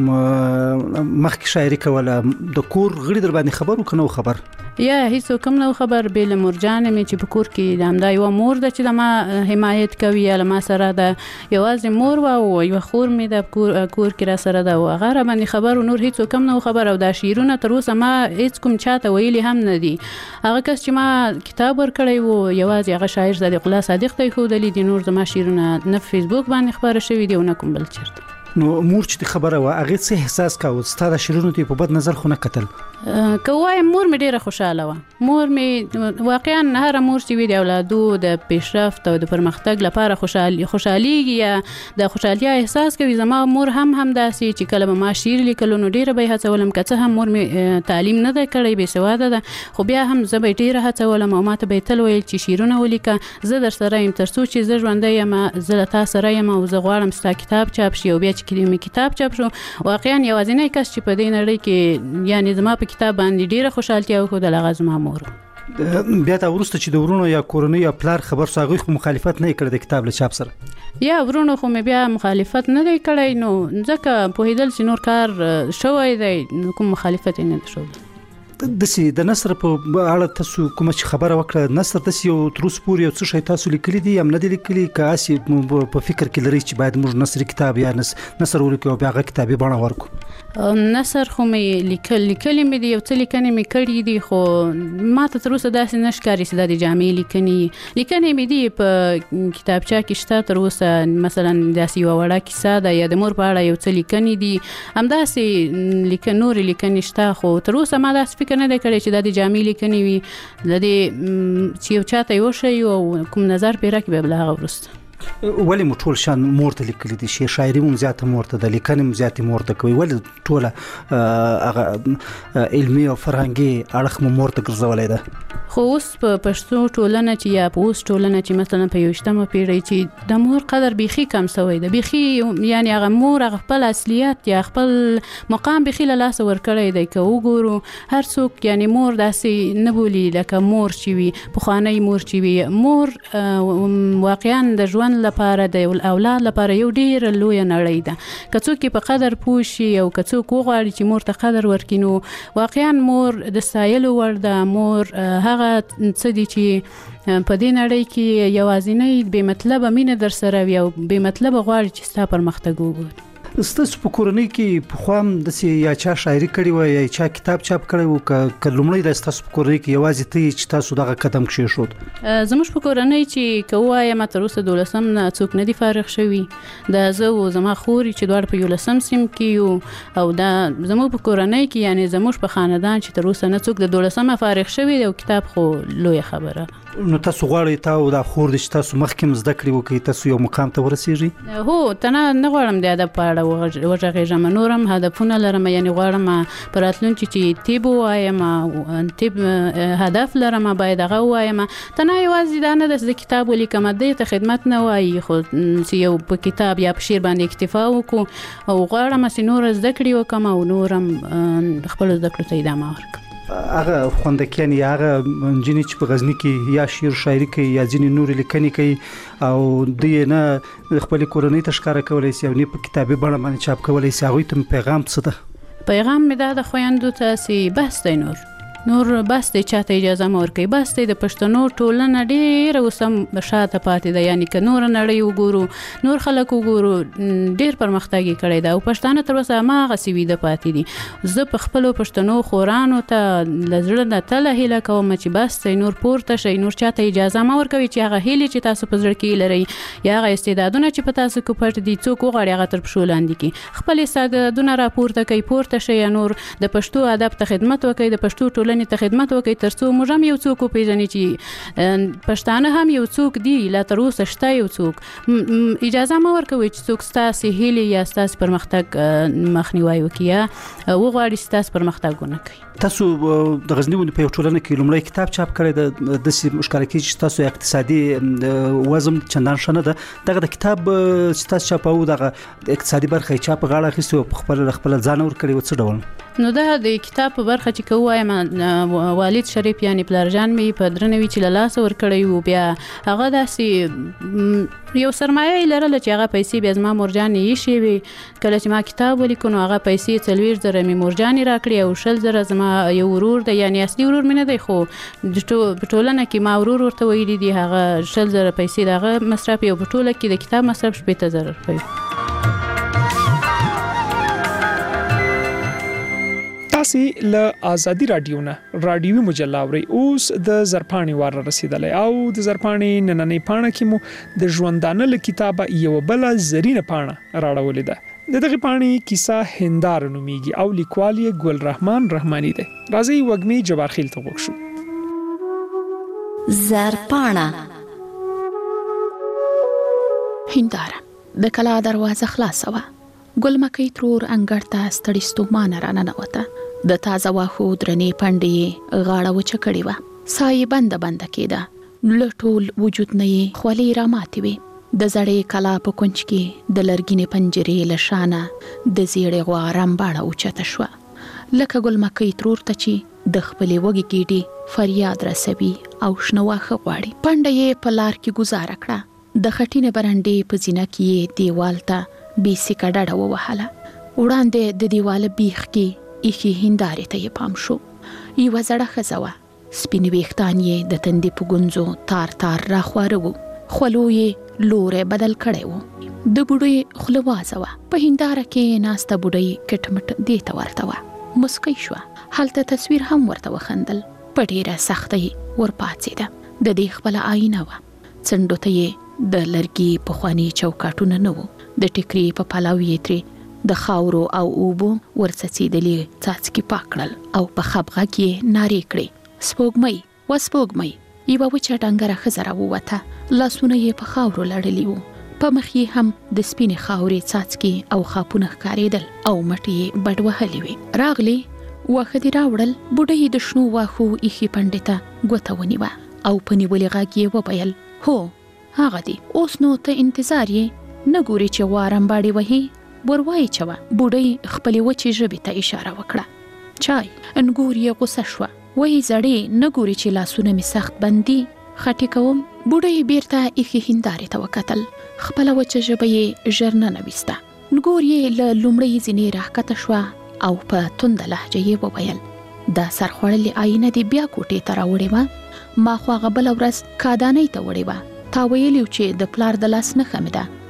مخکې شاعري کوله د کور غړي در باندې خبر و که نه و خبر؟ یا هیڅوک هم نه خبر بې له مورجانې مې چې په کور کې د همدا یوه مور ده چې د ما حمایت کوي یا له ما سره ده، یوازې مور وه او یوه خور مې د کور کې را سره ده او هغه را باندې خبر و، نور هیڅوک هم نه خبر. او دا شعرونه تر اوسه ما هیڅ کوم چاته ویلي هم نه دي. هغه کس چې ما کتاب ورکړی و یوازې هغه شاعر صادق الله صادق ته یې ښودلي دي، نور زما شعرونه نه فیسبوک باندې خپاره شوي دي او نه کوم بل چېرته. نو مور چې خبره وه هغې څه احساس کاوه؟ ستا د شعرونو ته په بد نظر خو نه کتل؟ که وایم مور مې ډیره خوشاله وه. مور مې واقعا هره مور چې وي د اولادو د پیشرفت او د پرمختګ لپاره خوشحالي خوشحاليږي یا د خوشحالیا احساس کوي. زما مور هم همداسې چې کله به ما شعر لیکلو نو ډیره به یې هڅولم، که څه هم مور مې تعلیم نه دی کړی بې سواده ده، خو بیا هم زه به یې ډیره هڅولم او ما ته به یې تل ویل چې شعرونه ولیکه، زه در سره یم تر څو چې زه ژوندی یم، زه له تا سره یم او زه غواړم ستا کتاب چاپ شي. او بیا چې مې کتاب چاپ شو واقعا یوازینی کس چې په دې نړۍ کې یعنی زما په کتاب باندې ډیره خوشحالتیا وښودله هغه زما مور. بیا تا وروسته چې د ورونو یا کورنۍ یا پلار خبر شو هغوی خو مخالفت نه یې کړی د کتاب له چاپ سره؟ یا ورونو خو مې بیا مخالفت نه دی کړی، نو ځکه پوهېدل چې نور کار شوی دی نو کوم مخالفت یې نه دی شوی. داسې د نثر په اړه تاسو کومه چې خبره وکړه، نثر داسې یو تر اوسه پورې یو څه شی تاسو لیکلي دي هم نه دي لیکلي که هسې په فکر کې لرئ چې باید موږ نثري کتاب یا نثر ولیکو او بیا هغه کتابي بڼه ورکړو؟ نثر خو مې لیکل لیکلي مې دي، یو څه لیکنې مې کړي دي، خو ما ته تر اوسه داسې نه ښکاري چې دا د جامع لیکنې لیکنې مې دي په کتابچه کې شته تر اوسه. مثلا داسې یوه وړه کیسه ده یا د مور په اړه یو څه لیکنې دي، همداسې لیکن نورې لیکنې شته، خو تر اوسه ما داسې فکر نه دی کړی چې دا د جامع لیکنې وي، د دې چې یو چاته یو شی او کوم نظر پرې راکړي بیا له هغه وروسته. ولې مو ټول شان مور ته لیکلي دي؟ شاعري مو زیاته مور ته ده، لیکنې مو زیاتې مور ته کوي، ولې ټوله هغه علمي او فرهنګي اړخ مو مور ته ګرځولی ده؟ خو اوس په پښتو ټولنه چې یا په اوس ټولنه چې مثلا په یویشتمه پیړۍ چې د مور قدر بیخي کم شوی ده، بیخي یعنی هغه مور هغه خپل اصلیت یا خپل مقام بیخي له لاسه ورکړی دی. که وګورو هر څوک یعنی مور داسې نه بولي لکه مور چې وي پخوانی مور چې وي. مور واقعا د ژوند لپاره د اولاد لپاره یو ډیر لوی نړۍ ده. که څوک په قدر پوه شي او که څوک وغواړي چې مور ته قدر ورکړي نو واقعا مور د ستایلو وړ ده. مور هغه څه دي چې په دې نړۍ کې یوازینی بې مطلبه مینه در سره وي او بې مطلبه غواړي چې ستا پرمختګ وګوري. ستاسو په کورنۍ کې په خوام د سی یا چا شاعري کړي و یا چا کتاب چاپ کړي و ک لومړی د ستاسو په کورنۍ کې یوازې ته چې تاسو دغه قدم کښې شو؟ زموږ په کورنۍ چې کوه ما تر اوسه دولسم نه څوک نه دي فارغ شوي. د زه او زما خوري چې دواړه په یولسم سیم کې یو او دا زموږ په کورنۍ کې یعنی زموږ په خاندان چې تر اوسه نه څوک د دولسم فارغ شوي او کتاب خو لوی خبره. نو تاسو غواړئ تا او دا خور د تاسو مخکې زده کړې وکړي تاسو یو مقام ته ورسیږئ؟ هو تنه نه غواړم د ادب په اړه وغږېږم، نورم هدفونه لرم، یعنی غواړم په راتلونکي چې طب ووایم، طب هدف لرم، باید هغه ووایم. تنه یوازې دا نه ده چې کتاب ولیکم، دې ته خدمت نه وایي، خو چې یو په کتاب یا په شعر باندې اکتفا وکړو او غواړم چې نور زده کړې وکړم او نورم خپل زده کړو ته ادامه ورکړم. هغه خوندکیان یا هغه انجینی چې په غزنی کې یا شعر شاعري کوي یا ځینې نور لیکنې کوي او دوی نه خپل کورنۍ ته ښکاره کولی شي او نه په کتابي بڼه باندې چاپ کولی شي، هغوی ته پیغام څه ده؟ پیغام مې دا د خویندو ته چې بس دی، نور نور بس دی، چاته اجازه مه ورکوي، بس دی. د پښتنو ټولنه ډېره اوس هم شاته پاتې ده، یعنی که نور نړۍ وګورو، نور خلک وګورو، ډېر پرمختګ یې کړی ده او پښتانه تر اوسه هماغسې ویده پاتې دي. زه په خپلو پښتنو خورانو ته له زړه نه تله هیله کوم چې بس دی، نور پورته شئ، نور چاته اجازه مه ورکوي چې هغه هیلې چې تاسو په زړه کې لرئ یا هغه استعدادونه چې په تاسو کې پټ دي څوک وغواړي هغه تر پښو لاندې کړي، خپل استعدادونه راپورته کوي، پورته شئ، نور د پښتو ادب ته خدمت وکړئ، د پښتو ټولنې ته خدمت وکړئ، ترڅو موږ هم یو څوک وپېژني چې پښتانه هم یو څوک دي، لا تر اوسه شته یو څوک. اجازه مه ورکوئ چې څوک ستاسې هیلې یا ستاسې پرمختګ مخنیوی وکړي یا وغواړي ستاسې پرمختګ ونه کړي. تاسو د غزنی ونې په یو ټولنه کې لومړی کتاب چاپ کړی د داسې ښکاره کېږي چې تاسو اقتصادي وضع چندان ښه نه ده، دغه د کتاب چې تاسو چاپوو دغه اقتصادي برخه یې چا په غاړه اخیستې او په خپل خپله ځان ورکړې وه، څه ډول؟ نو دا د کتاب په برخه چې که ووایم والد شریف یعنی پلارجان مې په درنه وي چې له لاسه ورکړی و، بیا هغه داسې یو سرمایه یې لرله چې هغه پیسې بیا زما مورجانې ایښې وې. کله چې ما کتاب ولیکو نو هغه پیسې څلوېښت زره مې مورجانې راکړې او شل زره زما یو ورور دی، یعنی اصلي ورور مې نه دی خو په ټولنه کې ما ورور ورته ویلي دي، هغه شل زره پیسې د هغه مصرف او په ټوله کې د کتاب مصرف شپېته زره روپۍ. تاسو له آزادي رادیو نه رادیوي مجله اورئ. اوس د زرپاڼې وار رسیدلی او د زرپاڼې نننۍ پاڼه کې مو د ژوندانه له کتابه یو بله زرینه پاڼه راړولې ده. د دغه پاڼې کیسه هنداره نومیږي او لیکوال یې ګل رحمان رحماني دی. راځئ وږمې جبارخیل ته غوږ شو. زرپاڼه. هنداره د کلا دروازه خلاصه وه. ګل مکۍ ترور انګړ ته ستړې ستومانه راننوته. د تازه واښو درنې پنډې یې غاړه وچه کړې وه، ساه یې بنده بنده کېده، له ټول وجود نه یې خولې راماتې وې. د زړې کلا په کونج کې د لرګینې پنجرې له شانه د زیړې غوا رمباړه اوچته شوه، لکه ګل مکۍ ترور ته چې د خپلې وږې ګېډې فریاد رسوي او شنه واښه غواړي. پنډه یې په لار کې ګزاره کړه، د خټینې برنډې په زینه کې یې دیوال ته بې سیکه ډډه ووهله. وړاندې د دیواله بیخ کې ایښې هندارې ته یې پام شو. یوه زړه ښځه وه، سپین ویښتان یې د تندي په ګونځو تار تار راخواره وو، خولو یې لوری بدل کړی وو. د بوډۍ خوله وازه وه، په هنداره کې ناسته بوډۍ کټ مټ دې ته ورته وه. مسکی شوه، هلته تصویر هم ورته وخندل، په ډېره سختۍ ورپاڅېده. د دې خپله آینه وه، څنډو ته یې د لرګي پخواني چوکاټونه نه وو، د ټیکري په پلو یې ترې د خاورو او اوبو ورڅڅېدلې څاڅکي پاک کړل او په خپغږ یې نارې کړې: سپوږمۍ و سپوږمۍ. یوه وچه ډنګره ښځه راووته، لاسونه یې په خاورو لړلي وو، په مخ یې هم د سپینې خاورې څاڅکي او خاپونه ښکارېدل او مټې یې بډ وهلې وې. راغلې، واښه دې راوړل. بوډۍ د شنو واښو ایښې پنډې ته ګوته ونیوه او په نیولې غږ یې وویل: هو هغه دی. اوس نو ته انتظار یې، نه ګورې چې غوا رمباړې وهي؟ ور وایچوه. بوډۍ خپلې وچې ژبې ته اشاره وکړه. چای. انګور یې غوسه شوه، وایي زړې، نه ګورې چې لاسونه مې سخت بندي، خټې کوم. بوډۍ بیرته ایښې هندارې ته وکتل، خپله وچه ژبه یې ژر ننویسته. انګور یې له لومړۍ زینې راښکته شوه او په تنده لهجه یې وویل: دا سرخوړلې آینه دې بیا کوټې ته راوړې وه؟ ما خو هغه بله ورځ کادانۍ ته وړې وه، تا ویلي چې د پلار د لاس نښه مې ده،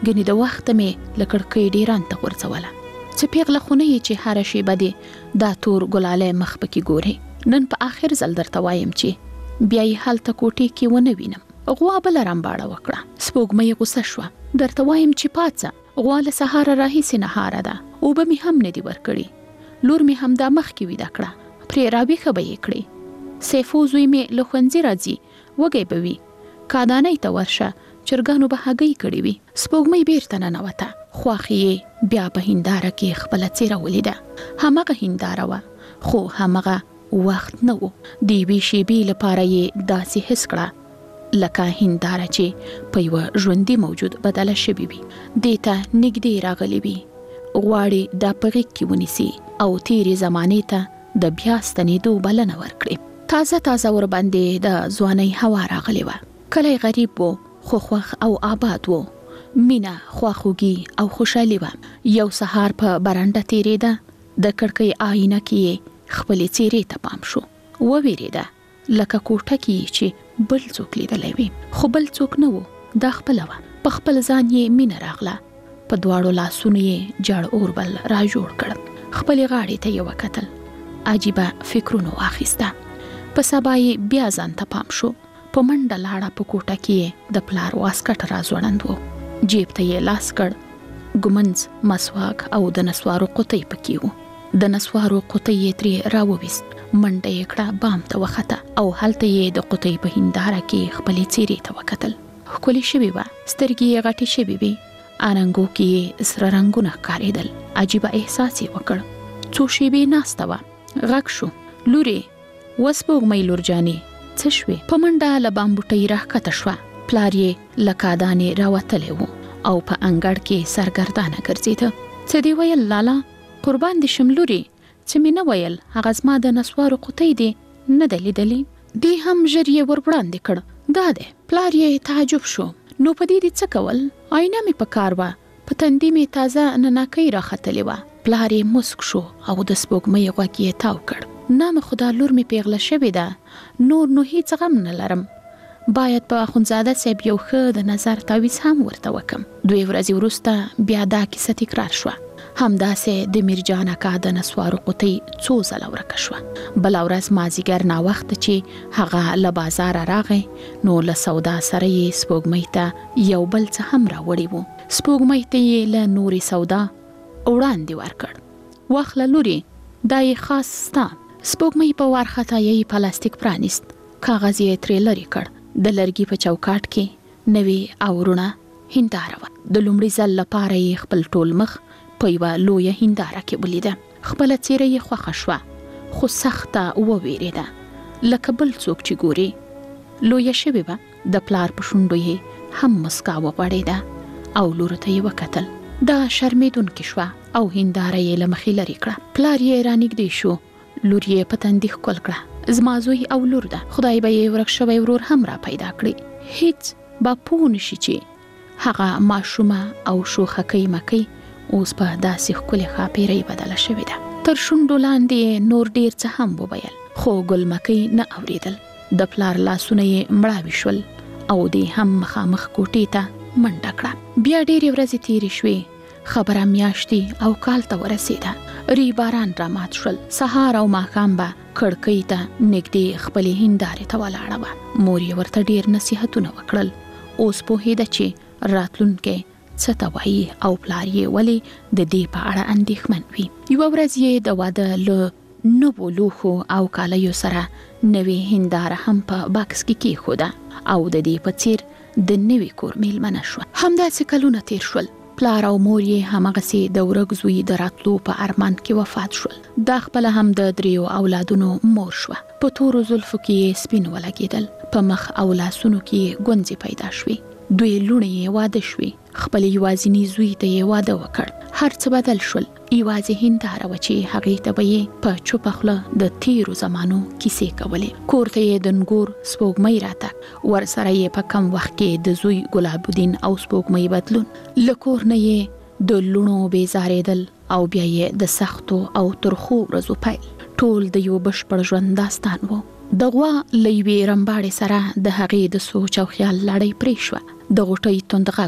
ګنې د وخت مې لکړکۍ ډیران ته ورڅوله چې پیغله خونه چې هر شی بده دا تور ګلاله مخ پکې ګوري. نن په آخر ځل درته وایم چې بیا یې هلته کوټې کې ونه وینم. غوا بل رمباړه وکړه. سپوږمۍ غوسه شوه. درته وایم چې پاتڅه، غوا له سهاره راهیسې نهاره ده، اوبه مې هم نه دي ورکړي. لور مې همدا مخکې ویده کړه، پرې راویښه به یې کړې. سیفو زوی مې له ښوونځي راځي، وږی به وي، کادانۍ ته ورشه، چرګانو به هګۍ کړې وي. سپوږمۍ بیرته ننوته. خواښې یې بیا په هنداره کې خپله څیره ولیده. همغه هنداره وه، خو همغه وخت نه و. د یوې شېبې لپاره یې داسې حس کړه لکه هنداره چې په یوه ژوندي موجود بدله شوې وي. دې ته نږدې راغلی وي، غواړي دا په غېږ کې ونیسي او تیرې زمانې ته د بیا ستنېدو بلنه ورکړي. تازه تازه ورباندې د ځوانۍ هوا راغلی وه. کلی غریب و، خو خوښ او آباد و. مینه، خواخوږي او خوشحالي وه. یو سهار په برنډه تیرېده، د کړکۍ آینه کې خپلې څیرې ته پام شو. وویرېده لکه کوټه کې چې بل څوک لیدلی وي، خو بل څوک نه و، دا خپله وه. په خپل ځان یې مینه راغله. په دواړو لاسونو یې جړ اور بل را جوړ کړ. خپلې غاړې ته یې وکتل، عجیبه فکرونه واخیسته. په سبا یې بیا ځان ته پام شو. په منډه لاړه. په کوټه کې د پلار واسکټ را ځوړند و. جیب ته یې لاس کړ. ګمنځ، مسواک او د نسوارو قطۍ پکې وو. د نسوارو قطۍ یې ترې راوویست. منډه یې کړه، بام ته وخته او هلته یې د قطۍ په هنداره کې خپلې څیرې ته وکتل. ښکلې شوې وه، سترګې یې غټې شوې وې، اننګو کې یې سره رنګونه ښکارېدل. عجیبه احساس یې وکړ. څو شېبې ناسته وه. غږ شو، لورې، وسپوږمۍ لور جانې، څه شوې؟ په منډه له بامبوټۍ راښکته شوه. پلار یې له کادانې راوتلی و او په انګړ کې سرګردانه ګرځېده. څه دې ویل لالا؟ قربان دې شم لورې، چې مې نه ویل هغه زما د نسوارو قطۍ دی نه ده لیدلې؟ دې هم ژر یې ور وړاندې کړ. دا دی. پلار یې تعجب شو. نو په دې دې څه کول؟ آینه مې په کار وه، په تندي مې تازه ننکۍ راختلې وه. پلار یې مسک شو او د سپوږمۍ غوږ یې تاو کړ. نام خدا، لور مې پیغله شوې ده، نور نو هیڅ غم نه لرم. باید په اخوندزاده صاحب یو ښه د نظر تعویض هم ورته وکم. دوی ورځې وروسته بیا دا کیسه تکرار شوه. همداسې د میرجان اکا د نسوارو قطۍ څو ځله ورکه شوه. بله ورځ مازدیګر ناوخته چې هغه له بازاره راغی، نو له سودا سره یې سپوږمۍ ته یو بل څه هم راوړي وو. سپوږمۍ ته یې له نورې سودا وړاندې ورکړ. واخله لورې، دا یې خاص ستا. سپوږمۍ په وارخطایۍ پلاستیک پرانیست. کاغذ یې ترې لرې کړ. د لرګي په چوکاټ کې نوې او رڼه هنداره وه. د لومړي ځل لپاره یې خپل ټول مخ په یوه لویه هنداره کې ولیده. خپله څیره یې خوښه شوه، خو سخته وویرېده لکه بل څوک چې ګوري. لویه شوې وه. د پلار په شونډو یې هم مسکا وغوړېده او لور ته یې وکتل. دا شرمېدونکې شوه او هنداره یې له مخې لرې کړه. پلار یې رانږدې شو. لور یې په تندي ښکل کړه. زما زوی او لور ده، خدای به یې ورک شوی ورور هم را پیدا کړي. هیڅ به پوه نشي چې هغه ماشومه او شوخکۍ مکۍ اوس په داسې ښکلې ښاپېرۍ بدله شوې ده. تر شونډو لاندې نور ډېر څه هم وویل، خو ګل مکۍ نه اورېدل. د پلار لاسونه یې مړاوي شول او دې هم مخامخ کوټې ته منډه کړه. بیا ډېرې ورځې تېرې شوې. خبره میاشتې او کال ته ورسېده. ری باران را مات شول. سهار او ماښام به کړکۍ ته نږدې خپلې هندارې ته ولاړه وه. مور یې ورته ډېر نصیحتونه وکړل. اوس پوهېده چې راتلونکی څه ته وایي او پلار یې ولې د دې په اړه اندېښمن وي. یوه ورځ یې د واده له نوو لوښو او کالیو سره نوې هنداره هم په بکس کې کېښوده او د دې په څېر د نوي کور میلمنه شوه. همداسې کلونه تېر شول. پلار او مور یې همغسې د ورک زوی د راتلو په ارمان کې وفات شول. دا خپله هم د دریو اولادونو مور شوه. په تورو زلفو کې یې سپین ولګېدل. په مخ او لاسونو کې یې ګونځې پیدا شوې. دوی لوڼې یې واده شوې. خپل یوازیني زوی ته یې واده وکړ. هر څه بدل شول. یوازې هنداره وه چې هغې ته به یې په چوپه خوله د تیرو زمانو کیسې کولې. کور ته یې د نګور سپوږمۍ راتګ، ورسره یې په کم وخت کې د زوی ګلاب الدین او سپوږمۍ بدلون، له کور نه یې د لوڼو بیزارېدل او بیا یې د سختو او ترخو ورځو پیل. ټول د یو بشپړ ژوند داستان و. د غوا له یوې رمباړې سره د هغې د سوچ او خیال لړۍ پرې شوه. د غوټۍ توند غږ و.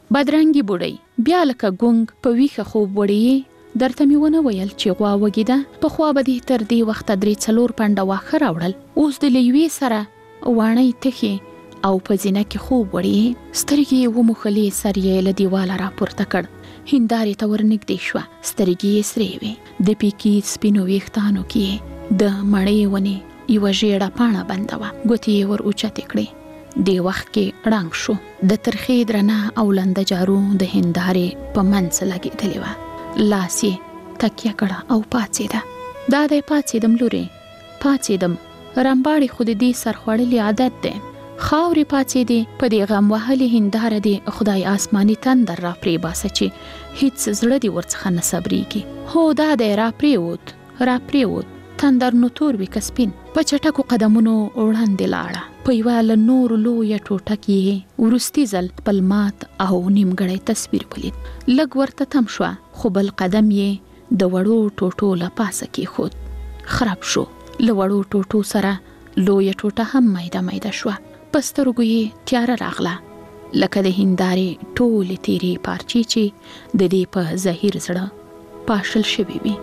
بدرنګي بوډۍ بیا لکه ګونګ په ویخه خوب وړي درته می ونه ویل چې غوا وګیده په خوا به دې تر دې وخت درې څلور پنډه واخه راوړل اوس د لیوي سره وانه تخي او په زینه کې خوب وړي سترګې و مخلي سر یې له دیواله را پورته کړ هندارې ته ورنږدې شوه سترګې یې سرې وې د پیکي سپینو ویښتانو کې د مڼې ونې یوه ژیړه پاڼه بنده وه ګوتې یې ور اوچتې کړې دې وخت کې ړنګ شو د ترخې درنه او لنده جارو د هندارې په منځ لګېدلې وه لاس یې تکیه کړه او پاڅېده دا دی پاڅېدم لورې پاڅېدم رمباړې خو د دې سرخوړلي عادت دی خاورې پاڅېدې په دې غم وهلې هنداره دې خدای آسماني تندر را پرې باسه چې هیڅ زړه دې ورڅخه نه صبرېږي هو دا دی را پرېوت را پرېوت تندر نو تور وي که سپین په چټکو قدمونو وړاندې لاړه په یوه له نورو لویه ټوټه کې وروستي ځل خپل مات او نیمګړی تصویر ولید لږ ورته تم شوه خو بل قدم یې د وړو ټوټو له پاسه کېښود خراب شو له وړو ټوټو سره لویه ټوټه هم میده میده شوه په سترګو یې تیاره راغله لکه د هندارې ټولې تیرې پارچې چې د دې په زهیر زړه پاشل شوي وي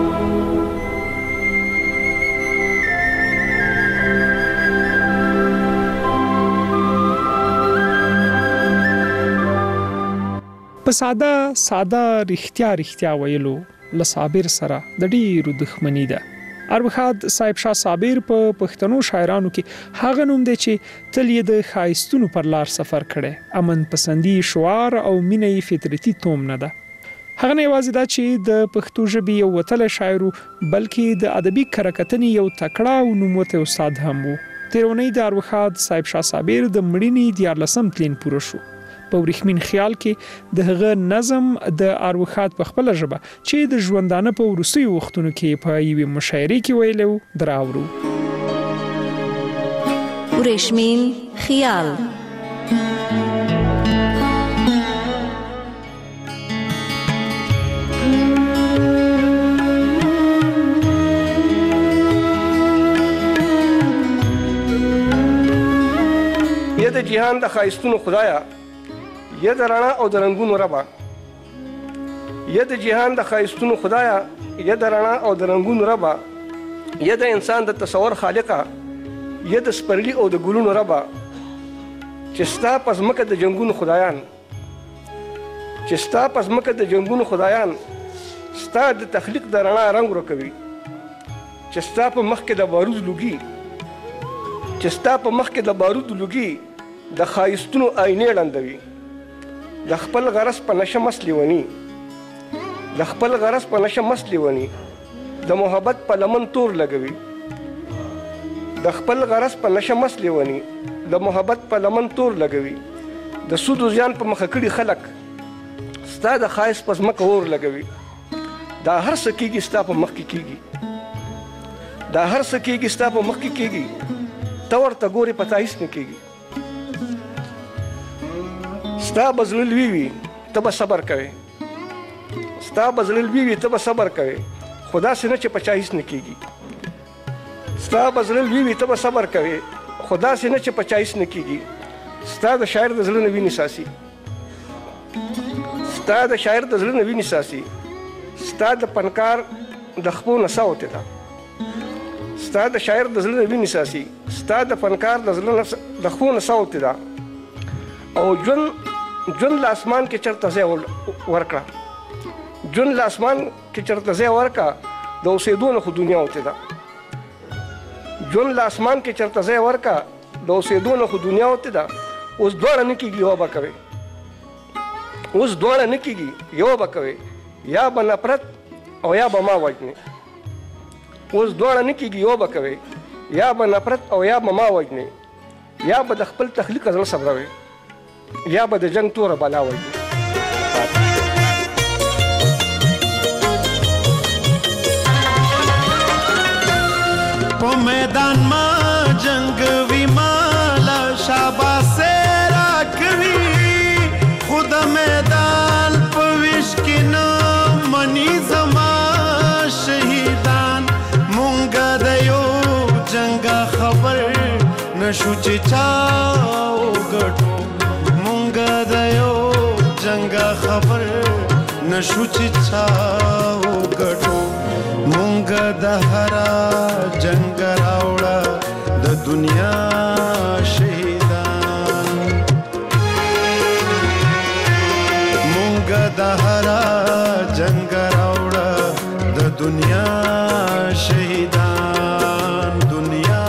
په ساده ساده رښتیا رښتیا ویلو له صابر سره د ډیرو دښمنی ده اربخاد صاحب شاه صابر په پښتنو شاعرانو کې هغه نوم دی چې تل یې د خایستونو پر لار سفر کړي امن پسندي شعار او مینې فطرتي توم نه ده هغه نه یوازې دا چې د پښتو ژبې یو وتل شاعر بلکې د ادبي کرکټنې یو تکړه او نوموته استاد هم وو تیرونی د اربخاد صاحب شاه صابر د مړینې دیارلسم تلین پوره شو په ورېښمین خیال کې د هغه نظم د اروخات په خپل ژبه چې د ژوندانه په وروستیو وختونو کې په یوې مشاعرې کې ویلو دراوړو ورېښمین خیال یا د جهان د ښایستونو خدایا یا د رڼا او د رنګونو ربا یا د جهان د ښایستونو خدایا یا د رڼا او د رنګونو ربا یا د انسان د تصور خالقه یا د سپرلی او د ګلونو ربا چې ستا په ځمکه د جنګونو خدایان چې ستا په ځمکه د جنګونو خدایان ستا د تخلیق د رڼا رنګ ورکوي چې ستا په مخ کې د بارود لوګي چې ستا په مخ کې د بارود لوګي د ښایستونو آینې ړندوي د خپل غرض په نشه مست لیوني د خپل غرض په نشه مست لیوني د محبت په لمن تور لګوي د خپل غرض په نشه مست لیوني د محبت په لمن تور لګوي د سود او زیان په مخه کړي خلک ستا د خایس په ځمکه اور لګوي دا هر څه کېږي ستا په مخ کې کېږي دا هر څه کېږي ستا په مخ کې کېږي ته ورته ګورې پته هېڅ نه کېږي ستا به زړه لوی وي ته به صبر کوې ستا به زړه لوی وي ته به صبر کوې خو داسې نه چې په چا هېڅ نه کېږي ستا به زړه لوی وي ته به صبر کوې خو داسې نه چې په چا هېڅ نه کېږي ستا د شاعر د زړه نه وینې ساسي ستا د شاعر د زړه نه وینې ساسي ستا د فنکار د خپو نڅا وتې ده ستا د شاعر د زړه نه وینې ساسي ستا د فنکار د زړه د خپو نڅا وتې ده او ژوند ژوند له اسمان کې چېرته ځای ورکړه ژوند له اسمان کې چېرته ځای ورکړه د اوسېدو نه خو دنیا وتې ده ژوند له اسمان کې چېرته ځای ورکړه د اوسېدو نه خو دنیا وتې ده اوس دواړه نه کېږي یوه به کوې اوس دواړه نه کېږي یوه به کوې یا به نفرت او یا به ما وژنې اوس دواړه نه کېږي یوه به کوې یا به نفرت او یا به ما وژنې یا به د خپل تخلیق زړه صبروې یا به د جنگ توره بلا وایي په میدان ما جنگ وی مالا شاباسه راکوي خود میدان په وش کې نه منی زما شهیدان مونږ د یو جنگ خبر نشو چې چاو ګټو د یو جنگا خبر نشو چې چا وګټو مونږ د هرا جنگ راوړه د دنیا شهیدان مونږ د هرا جنگ راوړه د دنیا شهیدان دنیا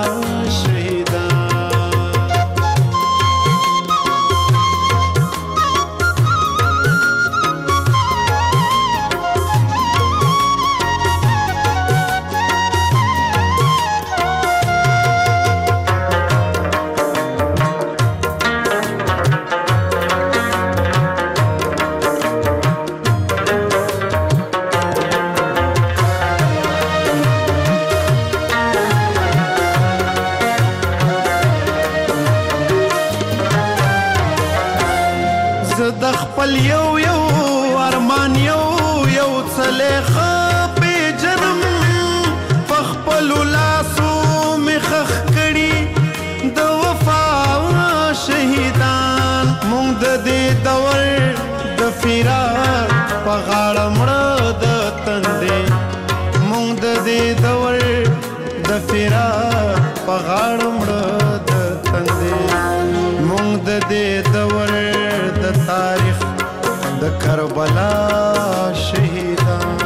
خپل یو یو ارمان یو یو څلېخه پیژنم په خپلو لاسو مې خښ کړي د وفا شهیدان مونږ د دې دور د فراق په غاړه مړه د تندې مونږ د دې دور د فراق په غاړه مړه د تندې مونږ د دې دور د تاریخ د کربلا شهیدان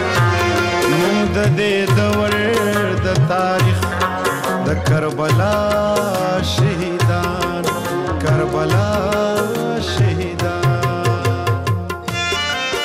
مونږ د دې دور د تاریخ د کربلا